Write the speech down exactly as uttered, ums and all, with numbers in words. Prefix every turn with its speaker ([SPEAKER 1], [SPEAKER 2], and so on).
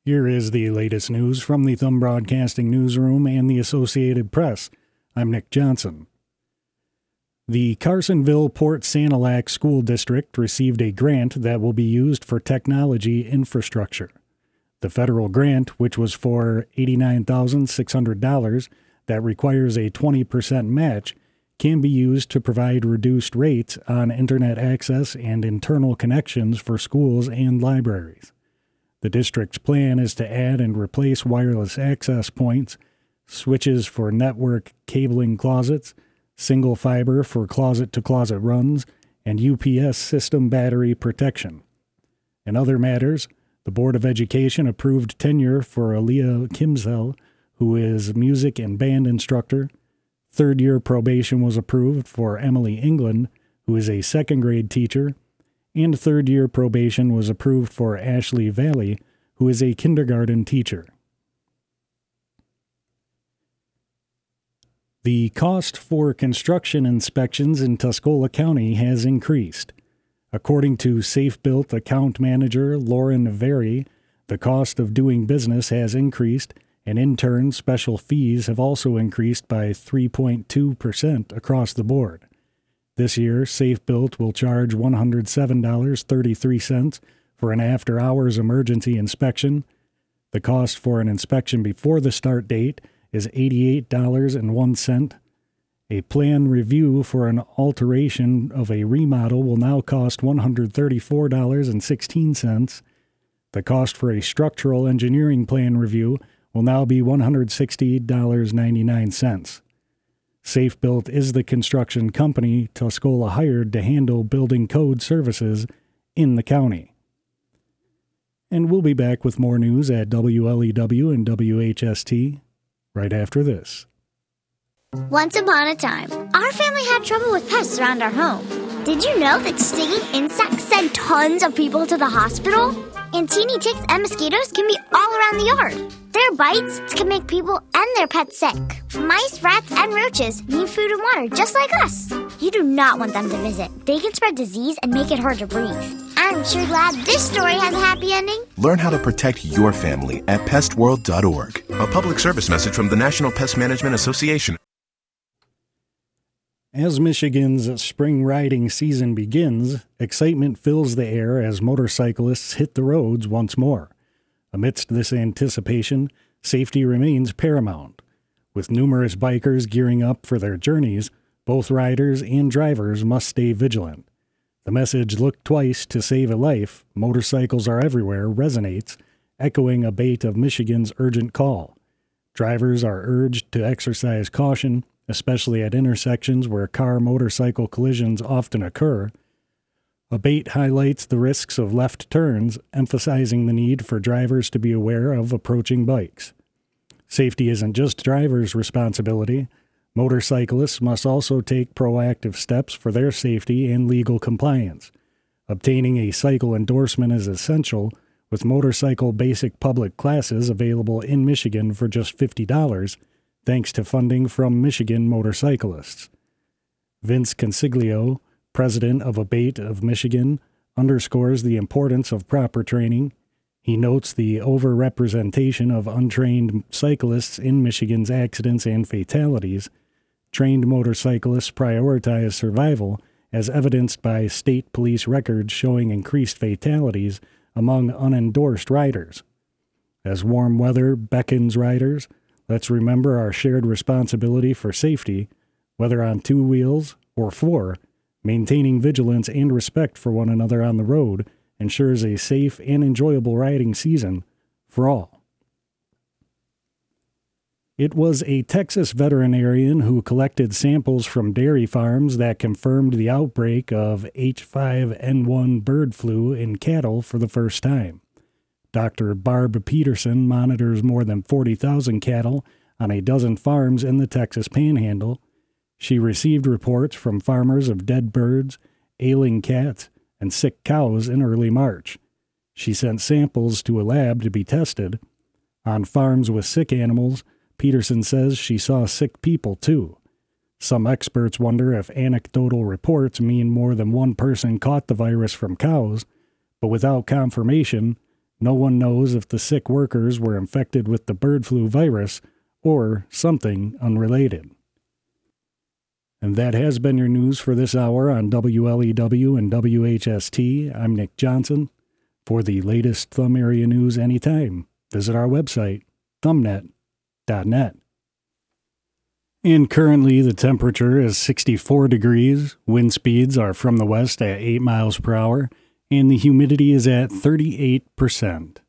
[SPEAKER 1] Here is the latest news from the Thumb Broadcasting Newsroom and the Associated Press. I'm Nick Johnson. The Carsonville-Port Sanilac School District received a grant that will be used for technology infrastructure. The federal grant, which was for eighty-nine thousand six hundred dollars, that requires a twenty percent match, can be used to provide reduced rates on internet access and internal connections for schools and libraries. The district's plan is to add and replace wireless access points, switches for network cabling closets, single fiber for closet-to-closet runs, and U P S system battery protection. In other matters, the Board of Education approved tenure for Aaliyah Kimsel, who is music and band instructor. Third-year probation was approved for Emily England, who is a second-grade teacher, and third-year probation was approved for Ashley Valley, who is a kindergarten teacher. The cost for construction inspections in Tuscola County has increased. According to SafeBuilt account manager Lauren Very, the cost of doing business has increased, and in turn, special fees have also increased by three point two percent across the board. This year, SafeBuilt will charge one hundred seven dollars and thirty-three cents for an after-hours emergency inspection. The cost for an inspection before the start date is eighty-eight dollars and one cent. A plan review for an alteration of a remodel will now cost one hundred thirty-four dollars and sixteen cents. The cost for a structural engineering plan review will now be one hundred sixty dollars and ninety-nine cents. SafeBuilt is the construction company Tuscola hired to handle building code services in the county. And we'll be back with more news at W L E W and W H S T right after this.
[SPEAKER 2] Once upon a time, our family had trouble with pests around our home. Did you know that stinging insects send tons of people to the hospital? And teeny ticks and mosquitoes can be all around the yard. Their bites can make people and their pets sick. Mice, rats, and roaches need food and water just like us. You do not want them to visit. They can spread disease and make it hard to breathe. I'm sure glad this story has a happy ending.
[SPEAKER 3] Learn how to protect your family at pest world dot org. A public service message from the National Pest Management Association.
[SPEAKER 1] As Michigan's spring riding season begins, excitement fills the air as motorcyclists hit the roads once more. Amidst this anticipation, safety remains paramount. With numerous bikers gearing up for their journeys, both riders and drivers must stay vigilant. The message, "Look twice to save a life, motorcycles are everywhere," resonates, echoing a bait of Michigan's urgent call. Drivers are urged to exercise caution, especially at intersections where car-motorcycle collisions often occur. Abate highlights the risks of left turns, emphasizing the need for drivers to be aware of approaching bikes. Safety isn't just drivers' responsibility. Motorcyclists must also take proactive steps for their safety and legal compliance. Obtaining a cycle endorsement is essential, with motorcycle basic public classes available in Michigan for just fifty dollars, thanks to funding from Michigan motorcyclists. Vince Consiglio, president of Abate of Michigan, underscores the importance of proper training. He notes the overrepresentation of untrained cyclists in Michigan's accidents and fatalities. Trained motorcyclists prioritize survival, as evidenced by state police records showing increased fatalities among unendorsed riders. As warm weather beckons riders, let's remember our shared responsibility for safety, whether on two wheels or four. Maintaining vigilance and respect for one another on the road ensures a safe and enjoyable riding season for all. It was a Texas veterinarian who collected samples from dairy farms that confirmed the outbreak of H five N one bird flu in cattle for the first time. Doctor Barb Peterson monitors more than forty thousand cattle on a dozen farms in the Texas Panhandle. She received reports from farmers of dead birds, ailing cats, and sick cows in early March. She sent samples to a lab to be tested. On farms with sick animals, Peterson says she saw sick people too. Some experts wonder if anecdotal reports mean more than one person caught the virus from cows, but without confirmation, No one knows if the sick workers were infected with the bird flu virus or something unrelated. And that has been your news for this hour on W L E W and W H S T. I'm Nick Johnson. For the latest Thumb Area news anytime, visit our website, thumbnet dot net. And currently the temperature is sixty-four degrees, wind speeds are from the west at eight miles per hour, and the humidity is at thirty-eight percent.